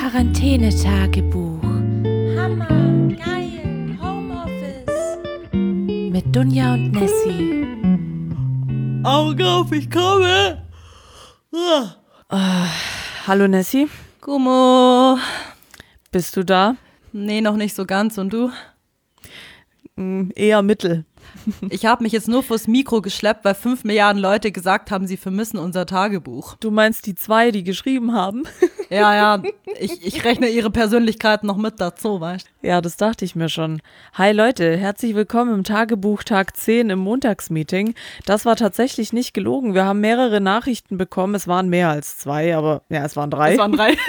Quarantänetagebuch Hammer, geil, Homeoffice. mit Dunja und Nessie. Augen auf, ich komme. Hallo Nessie, Gummo. bist du da? Nee, noch nicht so ganz. Und du? Eher mittel. Ich habe mich jetzt nur vors Mikro geschleppt, weil 5 Milliarden Leute gesagt haben, sie vermissen unser Tagebuch. Du meinst die 2, die geschrieben haben? Ja, ich rechne ihre Persönlichkeit noch mit dazu, weißt du? Ja, das dachte ich mir schon. Hi Leute, herzlich willkommen im Tagebuch Tag 10 im Montagsmeeting. Das war tatsächlich nicht gelogen. Wir haben mehrere Nachrichten bekommen. Es waren mehr als 2, aber ja, es waren 3. Es waren 3.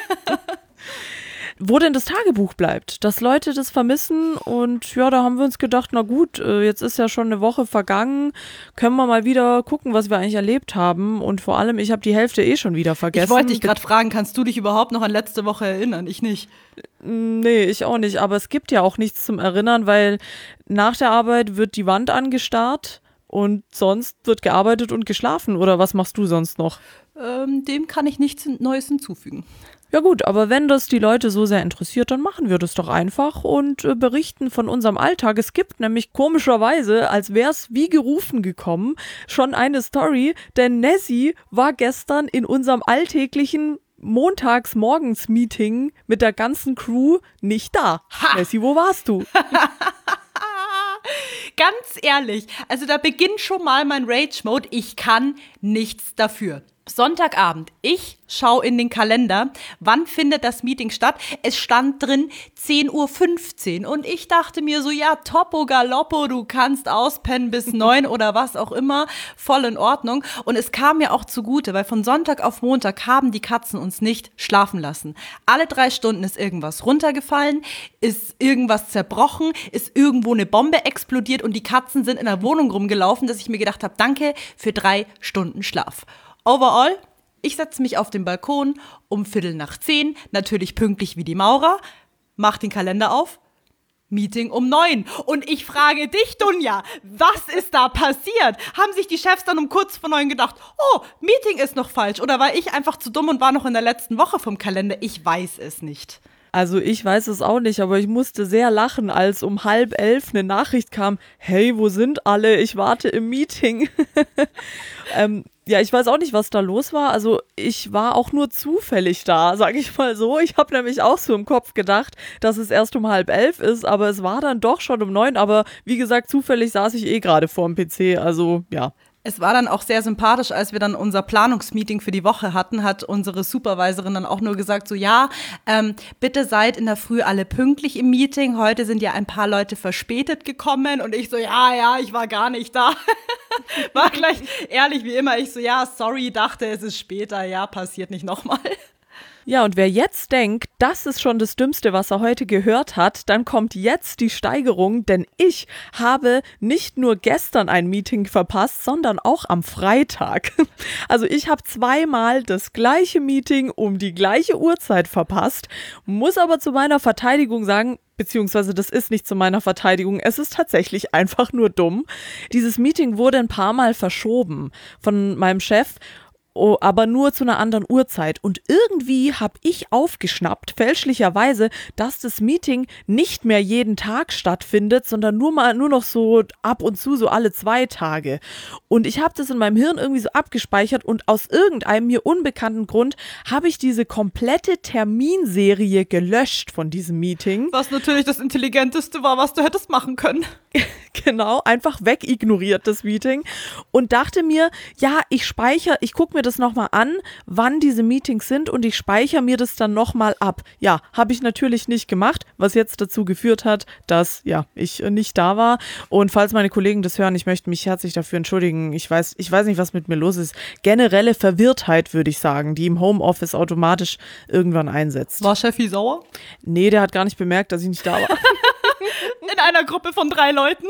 Wo denn das Tagebuch bleibt, dass Leute das vermissen und ja, da haben wir uns gedacht, na gut, jetzt ist ja schon eine Woche vergangen, können wir mal wieder gucken, was wir eigentlich erlebt haben und vor allem, ich habe die Hälfte schon wieder vergessen. Ich wollte dich gerade fragen, kannst du dich überhaupt noch an letzte Woche erinnern? Ich nicht. Nee, ich auch nicht, aber es gibt ja auch nichts zum Erinnern, weil nach der Arbeit wird die Wand angestarrt und sonst wird gearbeitet und geschlafen oder was machst du sonst noch? Dem kann ich nichts Neues hinzufügen. Ja gut, aber wenn das die Leute so sehr interessiert, dann machen wir das doch einfach und berichten von unserem Alltag. Es gibt nämlich komischerweise, als wäre es wie gerufen gekommen, schon eine Story, denn Nessie war gestern in unserem alltäglichen Montagsmorgens-Meeting mit der ganzen Crew nicht da. Ha! Nessie, wo warst du? Ganz ehrlich, also da beginnt schon mal mein Rage-Mode. Ich kann nichts dafür. Sonntagabend, ich schaue in den Kalender, wann findet das Meeting statt? Es stand drin 10:15 Uhr und ich dachte mir so, ja, Topo Galoppo, du kannst auspennen bis 9 oder was auch immer, voll in Ordnung. Und es kam mir auch zugute, weil von Sonntag auf Montag haben die Katzen uns nicht schlafen lassen. Alle 3 Stunden ist irgendwas runtergefallen, ist irgendwas zerbrochen, ist irgendwo eine Bombe explodiert und die Katzen sind in der Wohnung rumgelaufen, dass ich mir gedacht habe, danke für 3 Stunden Schlaf. Overall, ich setze mich auf den Balkon um 10:15, natürlich pünktlich wie die Maurer, mach den Kalender auf, Meeting um 9. Und ich frage dich, Dunja, was ist da passiert? Haben sich die Chefs dann um kurz vor 9 gedacht, oh, Meeting ist noch falsch? Oder war ich einfach zu dumm und war noch in der letzten Woche vom Kalender? Ich weiß es nicht. Also ich weiß es auch nicht, aber ich musste sehr lachen, als um 10:30 eine Nachricht kam, hey, wo sind alle? Ich warte im Meeting. Ja, ich weiß auch nicht, was da los war. Also ich war auch nur zufällig da, sage ich mal so. Ich habe nämlich auch so im Kopf gedacht, dass es erst um 10:30 ist, aber es war dann doch schon um 9. Aber wie gesagt, zufällig saß ich gerade vorm PC, also ja. Es war dann auch sehr sympathisch, als wir dann unser Planungsmeeting für die Woche hatten, hat unsere Supervisorin dann auch nur gesagt, so ja, bitte seid in der Früh alle pünktlich im Meeting, heute sind ja ein paar Leute verspätet gekommen und ich so, ja, ich war gar nicht da. War gleich ehrlich wie immer, ich so, ja, sorry, dachte, es ist später, ja, passiert nicht nochmal. Ja, und wer jetzt denkt, das ist schon das Dümmste, was er heute gehört hat, dann kommt jetzt die Steigerung, denn ich habe nicht nur gestern ein Meeting verpasst, sondern auch am Freitag. Also ich habe 2-mal das gleiche Meeting um die gleiche Uhrzeit verpasst, muss aber zu meiner Verteidigung sagen, beziehungsweise das ist nicht zu meiner Verteidigung, es ist tatsächlich einfach nur dumm. Dieses Meeting wurde ein paar Mal verschoben von meinem Chef, aber nur zu einer anderen Uhrzeit. Und irgendwie habe ich aufgeschnappt, fälschlicherweise, dass das Meeting nicht mehr jeden Tag stattfindet, sondern nur noch so ab und zu, so alle 2 Tage. Und ich habe das in meinem Hirn irgendwie so abgespeichert und aus irgendeinem mir unbekannten Grund habe ich diese komplette Terminserie gelöscht von diesem Meeting. Was natürlich das Intelligenteste war, was du hättest machen können. Genau, einfach wegignoriert das Meeting und dachte mir, ja, ich gucke mir das nochmal an, wann diese Meetings sind und ich speichere mir das dann nochmal ab. Ja, habe ich natürlich nicht gemacht, was jetzt dazu geführt hat, dass ja, ich nicht da war. Und falls meine Kollegen das hören, ich möchte mich herzlich dafür entschuldigen. Ich weiß nicht, was mit mir los ist. Generelle Verwirrtheit, würde ich sagen, die im Homeoffice automatisch irgendwann einsetzt. War Chefi sauer? Nee, der hat gar nicht bemerkt, dass ich nicht da war. In einer Gruppe von 3 Leuten.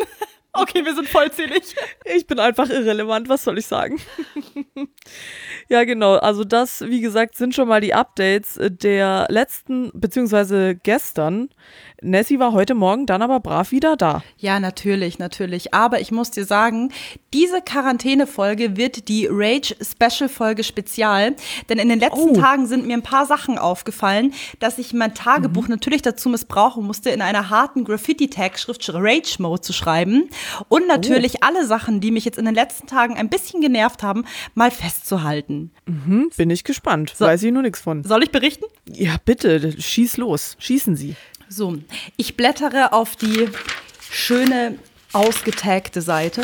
Okay, wir sind vollzählig. Ich bin einfach irrelevant, was soll ich sagen? Ja, genau. Also das, wie gesagt, sind schon mal die Updates der letzten, beziehungsweise gestern. Nessie war heute Morgen dann aber brav wieder da. Ja, natürlich. Aber ich muss dir sagen, diese Quarantäne-Folge wird die Rage-Special-Folge Spezial. Denn in den letzten Tagen sind mir ein paar Sachen aufgefallen, dass ich mein Tagebuch natürlich dazu missbrauchen musste, in einer harten Graffiti-Tag-Schrift Rage-Mode zu schreiben. Und natürlich alle Sachen, die mich jetzt in den letzten Tagen ein bisschen genervt haben, mal festzuhalten. Bin ich gespannt. Weiß ich nur nichts von. Soll ich berichten? Ja, bitte, schieß los. Schießen Sie. So, ich blättere auf die schöne, ausgetagte Seite.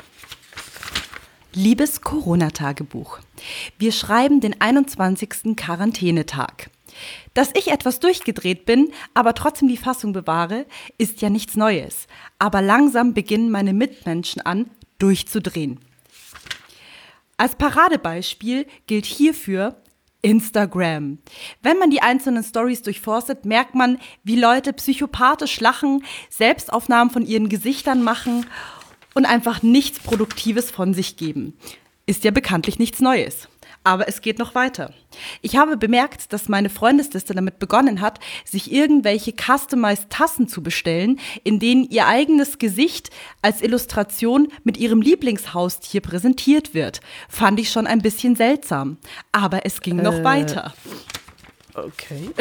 Liebes Corona-Tagebuch, wir schreiben den 21. Quarantänetag. Dass ich etwas durchgedreht bin, aber trotzdem die Fassung bewahre, ist ja nichts Neues. Aber langsam beginnen meine Mitmenschen an, durchzudrehen. Als Paradebeispiel gilt hierfür Instagram. Wenn man die einzelnen Stories durchforstet, merkt man, wie Leute psychopathisch lachen, Selbstaufnahmen von ihren Gesichtern machen und einfach nichts Produktives von sich geben. Ist ja bekanntlich nichts Neues. Aber es geht noch weiter. Ich habe bemerkt, dass meine Freundesliste damit begonnen hat, sich irgendwelche customized Tassen zu bestellen, in denen ihr eigenes Gesicht als Illustration mit ihrem Lieblingshaustier präsentiert wird. Fand ich schon ein bisschen seltsam. Aber es ging noch weiter. Okay.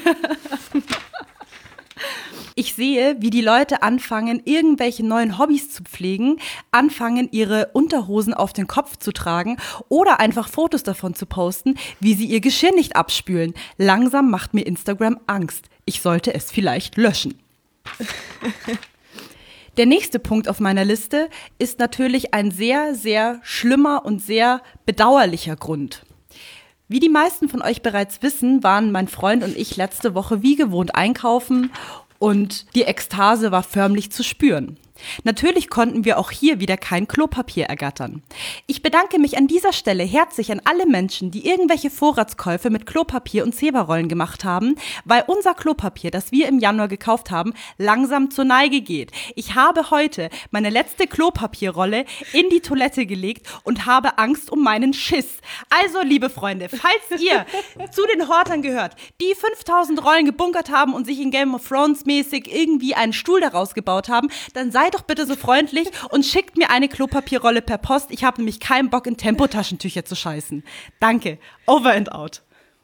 Ich sehe, wie die Leute anfangen, irgendwelche neuen Hobbys zu pflegen, anfangen, ihre Unterhosen auf den Kopf zu tragen oder einfach Fotos davon zu posten, wie sie ihr Geschirr nicht abspülen. Langsam macht mir Instagram Angst. Ich sollte es vielleicht löschen. Der nächste Punkt auf meiner Liste ist natürlich ein sehr, sehr schlimmer und sehr bedauerlicher Grund. Wie die meisten von euch bereits wissen, waren mein Freund und ich letzte Woche wie gewohnt einkaufen und die Ekstase war förmlich zu spüren. Natürlich konnten wir auch hier wieder kein Klopapier ergattern. Ich bedanke mich an dieser Stelle herzlich an alle Menschen, die irgendwelche Vorratskäufe mit Klopapier und Zeberrollen gemacht haben, weil unser Klopapier, das wir im Januar gekauft haben, langsam zur Neige geht. Ich habe heute meine letzte Klopapierrolle in die Toilette gelegt und habe Angst um meinen Schiss. Also, liebe Freunde, falls ihr zu den Hortern gehört, die 5000 Rollen gebunkert haben und sich in Game of Thrones mäßig irgendwie einen Stuhl daraus gebaut haben, dann seid doch bitte so freundlich und schickt mir eine Klopapierrolle per Post. Ich habe nämlich keinen Bock, in Tempotaschentücher zu scheißen. Danke. Over and out.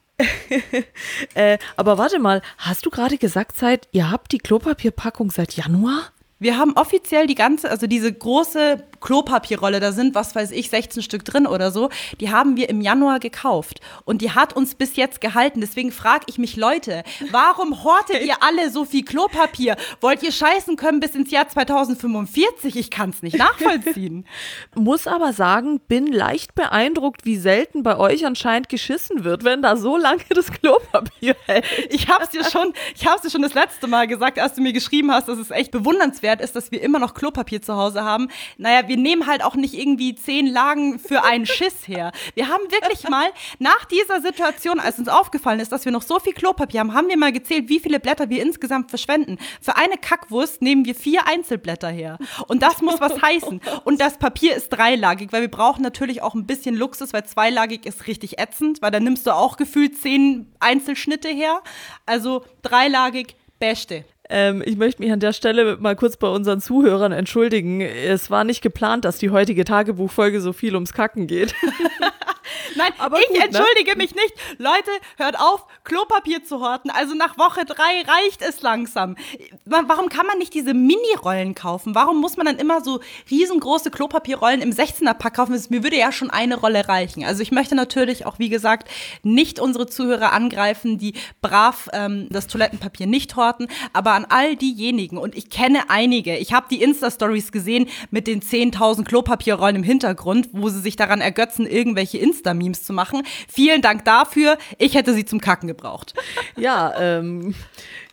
Aber warte mal, hast du gerade gesagt, ihr habt die Klopapierpackung seit Januar? Wir haben offiziell diese große Klopapierrolle, da sind, 16 Stück drin oder so, die haben wir im Januar gekauft und die hat uns bis jetzt gehalten. Deswegen frage ich mich, Leute, warum hortet ihr alle so viel Klopapier? Wollt ihr scheißen können bis ins Jahr 2045? Ich kann es nicht nachvollziehen. Muss aber sagen, bin leicht beeindruckt, wie selten bei euch anscheinend geschissen wird, wenn da so lange das Klopapier hält. Ich hab's dir schon das letzte Mal gesagt, als du mir geschrieben hast, dass es echt bewundernswert ist, dass wir immer noch Klopapier zu Hause haben. Naja, wir nehmen halt auch nicht irgendwie 10 Lagen für einen Schiss her. Wir haben wirklich mal nach dieser Situation, als uns aufgefallen ist, dass wir noch so viel Klopapier haben, haben wir mal gezählt, wie viele Blätter wir insgesamt verschwenden. Für eine Kackwurst nehmen wir 4 Einzelblätter her. Und das muss was heißen. Und das Papier ist dreilagig, weil wir brauchen natürlich auch ein bisschen Luxus, weil zweilagig ist richtig ätzend, weil da nimmst du auch gefühlt 10 Einzelschnitte her. Also dreilagig, beste. Ich möchte mich an der Stelle mal kurz bei unseren Zuhörern entschuldigen. Es war nicht geplant, dass die heutige Tagebuchfolge so viel ums Kacken geht. Nein, aber ich entschuldige mich nicht. Leute, hört auf, Klopapier zu horten. Also nach Woche 3 reicht es langsam. Warum kann man nicht diese Mini-Rollen kaufen? Warum muss man dann immer so riesengroße Klopapierrollen im 16er-Pack kaufen? Mir würde ja schon eine Rolle reichen. Also ich möchte natürlich auch, wie gesagt, nicht unsere Zuhörer angreifen, die brav das Toilettenpapier nicht horten, aber an all diejenigen, und ich kenne einige, ich habe die Insta-Stories gesehen mit den 10.000 Klopapierrollen im Hintergrund, wo sie sich daran ergötzen, irgendwelche Insta-Memes zu machen. Vielen Dank dafür. Ich hätte sie zum Kacken gebraucht. Ja,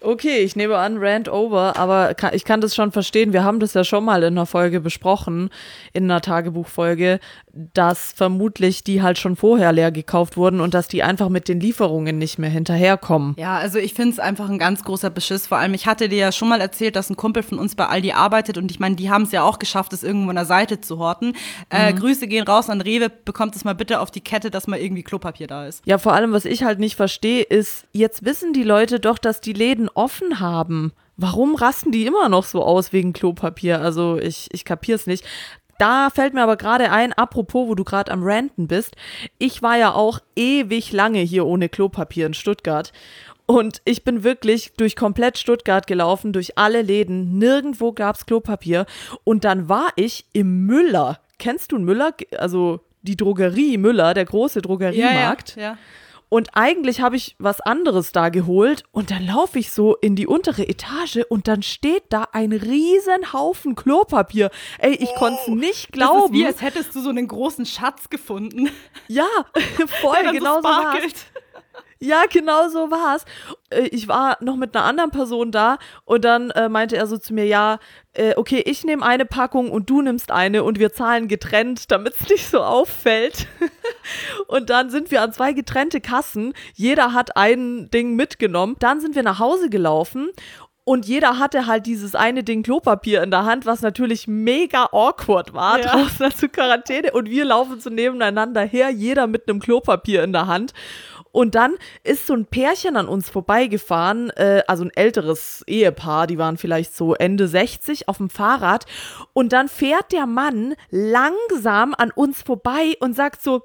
Okay, ich nehme an, Rant over, aber ich kann das schon verstehen. Wir haben das ja schon mal in einer Folge besprochen, in einer Tagebuchfolge, dass vermutlich die halt schon vorher leer gekauft wurden und dass die einfach mit den Lieferungen nicht mehr hinterherkommen. Ja, also ich finde es einfach ein ganz großer Beschiss. Vor allem, ich hatte dir ja schon mal erzählt, dass ein Kumpel von uns bei Aldi arbeitet und ich meine, die haben es ja auch geschafft, es irgendwo an der Seite zu horten. Grüße gehen raus an Rewe, bekommt es mal bitte auf die Kette, dass mal irgendwie Klopapier da ist. Ja, vor allem, was ich halt nicht verstehe, ist, jetzt wissen die Leute doch, dass die Läden offen haben. Warum rasten die immer noch so aus wegen Klopapier? Also ich kapier's nicht. Da fällt mir aber gerade ein, apropos, wo du gerade am Ranten bist, ich war ja auch ewig lange hier ohne Klopapier in Stuttgart. Und ich bin wirklich durch komplett Stuttgart gelaufen, durch alle Läden, nirgendwo gab's Klopapier. Und dann war ich im Müller. Kennst du einen Müller? Also die Drogerie Müller, der große Drogeriemarkt. Ja. Und eigentlich habe ich was anderes da geholt und dann laufe ich so in die untere Etage und dann steht da ein riesen Haufen Klopapier. Ey, ich konnte es nicht glauben. Das ist wie, als hättest du so einen großen Schatz gefunden. Ja, voll, genau so war's. Ja, genau so war's. Ich war noch mit einer anderen Person da und dann meinte er so zu mir, ja, okay, ich nehme eine Packung und du nimmst eine und wir zahlen getrennt, damit es nicht so auffällt. Und dann sind wir an 2 getrennte Kassen. Jeder hat ein Ding mitgenommen. Dann sind wir nach Hause gelaufen. Und jeder hatte halt dieses eine Ding Klopapier in der Hand, was natürlich mega awkward war, draußen zur Quarantäne. Und wir laufen so nebeneinander her, jeder mit einem Klopapier in der Hand. Und dann ist so ein Pärchen an uns vorbeigefahren, also ein älteres Ehepaar, die waren vielleicht so Ende 60 auf dem Fahrrad. Und dann fährt der Mann langsam an uns vorbei und sagt so,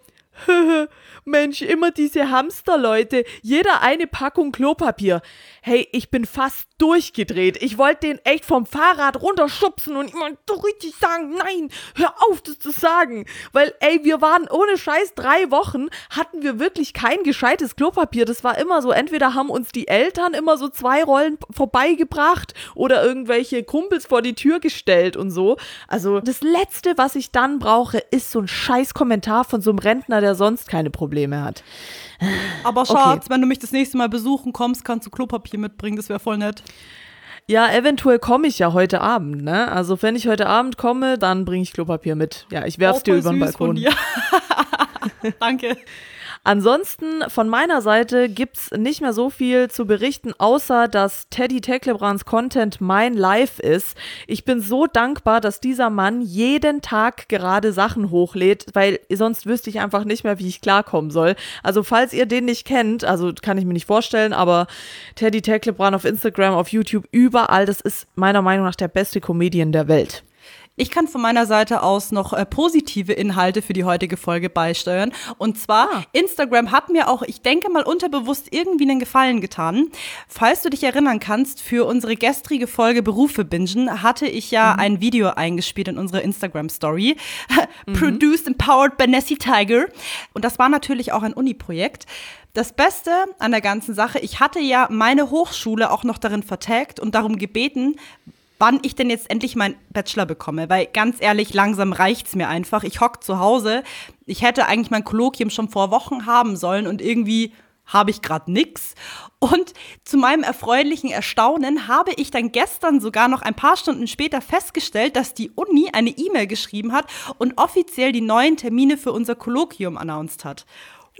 Mensch, immer diese Hamsterleute, jeder eine Packung Klopapier. Hey, ich bin fast durchgedreht. Ich wollte den echt vom Fahrrad runterschubsen und immer so richtig sagen, nein, hör auf, das zu sagen. Weil, ey, wir waren ohne Scheiß 3 Wochen, hatten wir wirklich kein gescheites Klopapier. Das war immer so, entweder haben uns die Eltern immer so 2 Rollen vorbeigebracht oder irgendwelche Kumpels vor die Tür gestellt und so. Also das Letzte, was ich dann brauche, ist so ein scheiß Kommentar von so einem Rentner, der sonst keine Probleme hat. Aber Schatz, wenn du mich das nächste Mal besuchen kommst, kannst du Klopapier mitbringen, das wäre voll nett. Ja, eventuell komme ich ja heute Abend, ne? Also wenn ich heute Abend komme, dann bringe ich Klopapier mit. Ja, ich werf's dir über den Balkon. Danke. Ansonsten von meiner Seite gibt's nicht mehr so viel zu berichten, außer dass Teddy Teklebrands Content mein Life ist. Ich bin so dankbar, dass dieser Mann jeden Tag gerade Sachen hochlädt, weil sonst wüsste ich einfach nicht mehr, wie ich klarkommen soll. Also falls ihr den nicht kennt, also kann ich mir nicht vorstellen, aber Teddy Teklebrand auf Instagram, auf YouTube, überall, das ist meiner Meinung nach der beste Comedian der Welt. Ich kann von meiner Seite aus noch positive Inhalte für die heutige Folge beisteuern. Und zwar, Instagram hat mir auch, ich denke mal unterbewusst, irgendwie einen Gefallen getan. Falls du dich erinnern kannst, für unsere gestrige Folge Berufe bingen, hatte ich ja ein Video eingespielt in unsere Instagram-Story. Produced and powered by Nessie Tiger. Und das war natürlich auch ein Uni-Projekt. Das Beste an der ganzen Sache, ich hatte ja meine Hochschule auch noch darin vertagt und darum gebeten, wann ich denn jetzt endlich meinen Bachelor bekomme. Weil ganz ehrlich, langsam reicht's mir einfach. Ich hock zu Hause. Ich hätte eigentlich mein Kolloquium schon vor Wochen haben sollen und irgendwie habe ich gerade nix. Und zu meinem erfreulichen Erstaunen habe ich dann gestern sogar noch ein paar Stunden später festgestellt, dass die Uni eine E-Mail geschrieben hat und offiziell die neuen Termine für unser Kolloquium announced hat.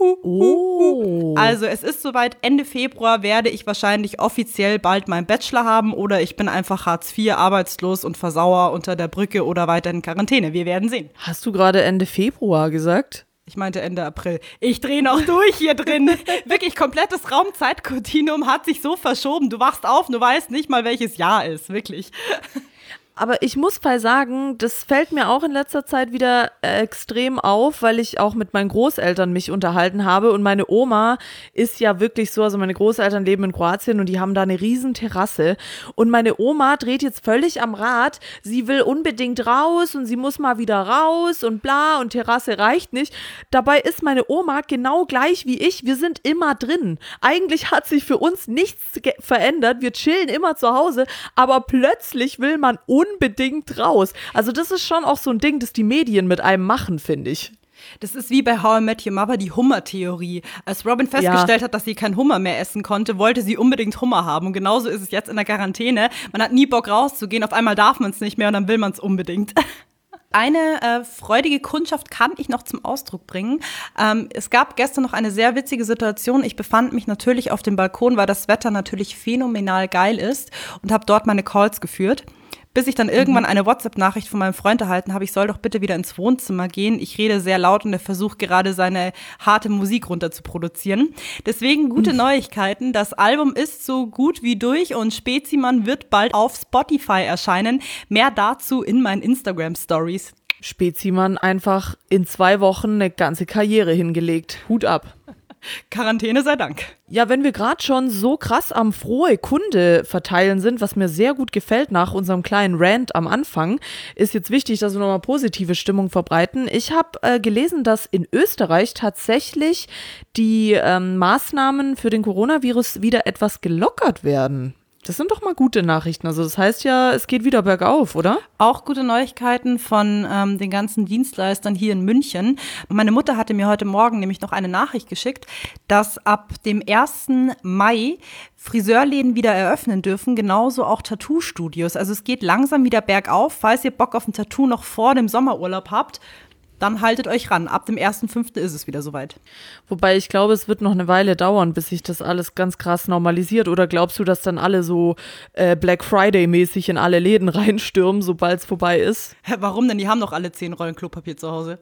Also es ist soweit, Ende Februar werde ich wahrscheinlich offiziell bald meinen Bachelor haben oder ich bin einfach Hartz IV, arbeitslos und versauer unter der Brücke oder weiter in Quarantäne. Wir werden sehen. Hast du gerade Ende Februar gesagt? Ich meinte Ende April. Ich drehe noch durch hier drin. Wirklich, komplettes Raumzeitkontinuum hat sich so verschoben. Du wachst auf, du weißt nicht mal, welches Jahr ist. Wirklich. Aber ich muss mal sagen, das fällt mir auch in letzter Zeit wieder extrem auf, weil ich auch mit meinen Großeltern mich unterhalten habe und meine Oma ist ja wirklich so, also meine Großeltern leben in Kroatien und die haben da eine riesen Terrasse und meine Oma dreht jetzt völlig am Rad, sie will unbedingt raus und sie muss mal wieder raus und bla und Terrasse reicht nicht. Dabei ist meine Oma genau gleich wie ich, wir sind immer drin. Eigentlich hat sich für uns nichts verändert, wir chillen immer zu Hause, aber plötzlich will man unbedingt raus. Also das ist schon auch so ein Ding, das die Medien mit einem machen, finde ich. Das ist wie bei How I Met Your Mother die Hummer-Theorie. Als Robin festgestellt hat, dass sie keinen Hummer mehr essen konnte, wollte sie unbedingt Hummer haben. Und genauso ist es jetzt in der Quarantäne. Man hat nie Bock rauszugehen, auf einmal darf man es nicht mehr und dann will man es unbedingt. Eine freudige Kundschaft kann ich noch zum Ausdruck bringen. Es gab gestern noch eine sehr witzige Situation. Ich befand mich natürlich auf dem Balkon, weil das Wetter natürlich phänomenal geil ist und habe dort meine Calls geführt. Bis ich dann irgendwann eine WhatsApp-Nachricht von meinem Freund erhalten habe, ich soll doch bitte wieder ins Wohnzimmer gehen. Ich rede sehr laut und er versucht gerade seine harte Musik runter zu produzieren. Deswegen gute Neuigkeiten. Das Album ist so gut wie durch und Spezimann wird bald auf Spotify erscheinen. Mehr dazu in meinen Instagram-Stories. Spezimann einfach in 2 Wochen eine ganze Karriere hingelegt. Hut ab. Quarantäne sei Dank. Ja, wenn wir gerade schon so krass am frohe Kunde verteilen sind, was mir sehr gut gefällt nach unserem kleinen Rant am Anfang, ist jetzt wichtig, dass wir nochmal positive Stimmung verbreiten. Ich habe gelesen, dass in Österreich tatsächlich die Maßnahmen für den Coronavirus wieder etwas gelockert werden. Das sind doch mal gute Nachrichten. Also das heißt ja, es geht wieder bergauf, oder? Auch gute Neuigkeiten von den ganzen Dienstleistern hier in München. Meine Mutter hatte mir heute Morgen nämlich noch eine Nachricht geschickt, dass ab dem 1. Mai Friseurläden wieder eröffnen dürfen, genauso auch Tattoo-Studios. Also es geht langsam wieder bergauf. Falls ihr Bock auf ein Tattoo noch vor dem Sommerurlaub habt, dann haltet euch ran. Ab dem 1.5. ist es wieder soweit. Wobei ich glaube, es wird noch eine Weile dauern, bis sich das alles ganz krass normalisiert. Oder glaubst du, dass dann alle so Black Friday-mäßig in alle Läden reinstürmen, sobald es vorbei ist? Warum denn? Die haben doch alle 10 Rollen Klopapier zu Hause.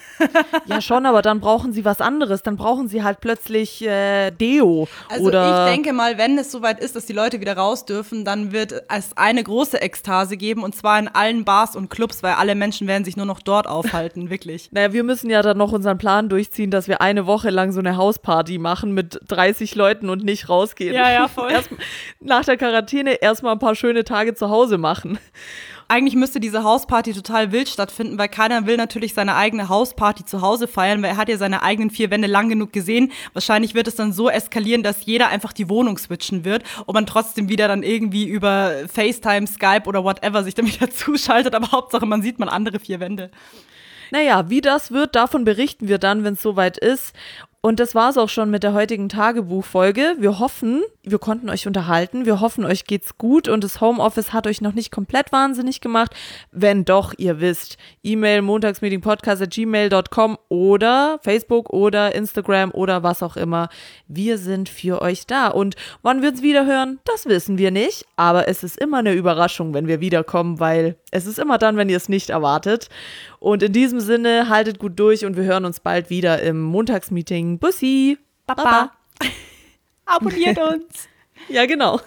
Ja schon, aber dann brauchen sie was anderes. Dann brauchen sie halt plötzlich Deo. Also oder ich denke mal, wenn es soweit ist, dass die Leute wieder raus dürfen, dann wird es eine große Ekstase geben. Und zwar in allen Bars und Clubs, weil alle Menschen werden sich nur noch dort aufhalten, wirklich. Naja, wir müssen ja dann noch unseren Plan durchziehen, dass wir eine Woche lang so eine Hausparty machen mit 30 Leuten und nicht rausgehen. Ja, voll. Nach der Quarantäne erstmal ein paar schöne Tage zu Hause machen. Eigentlich müsste diese Hausparty total wild stattfinden, weil keiner will natürlich seine eigene Hausparty zu Hause feiern, weil er hat ja seine eigenen 4 Wände lang genug gesehen. Wahrscheinlich wird es dann so eskalieren, dass jeder einfach die Wohnung switchen wird und man trotzdem wieder dann irgendwie über FaceTime, Skype oder whatever sich dann wieder zuschaltet, aber Hauptsache man sieht mal andere 4 Wände. Naja, wie das wird, davon berichten wir dann, wenn es soweit ist. Und das war's auch schon mit der heutigen Tagebuchfolge. Wir hoffen, wir konnten euch unterhalten. Wir hoffen, euch geht's gut und das Homeoffice hat euch noch nicht komplett wahnsinnig gemacht. Wenn doch, ihr wisst, E-Mail montagsmeetingpodcast@gmail.com oder Facebook oder Instagram oder was auch immer. Wir sind für euch da. Und wann wir uns wieder hören, das wissen wir nicht. Aber es ist immer eine Überraschung, wenn wir wiederkommen, weil es ist immer dann, wenn ihr es nicht erwartet. Und in diesem Sinne, haltet gut durch und wir hören uns bald wieder im Montagsmeeting. Bussi. Baba. Abonniert uns. Ja, genau.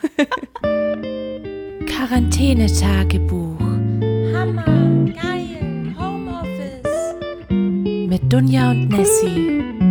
Quarantänetagebuch. Hammer, geil, Homeoffice. Mit Dunja und Nessie.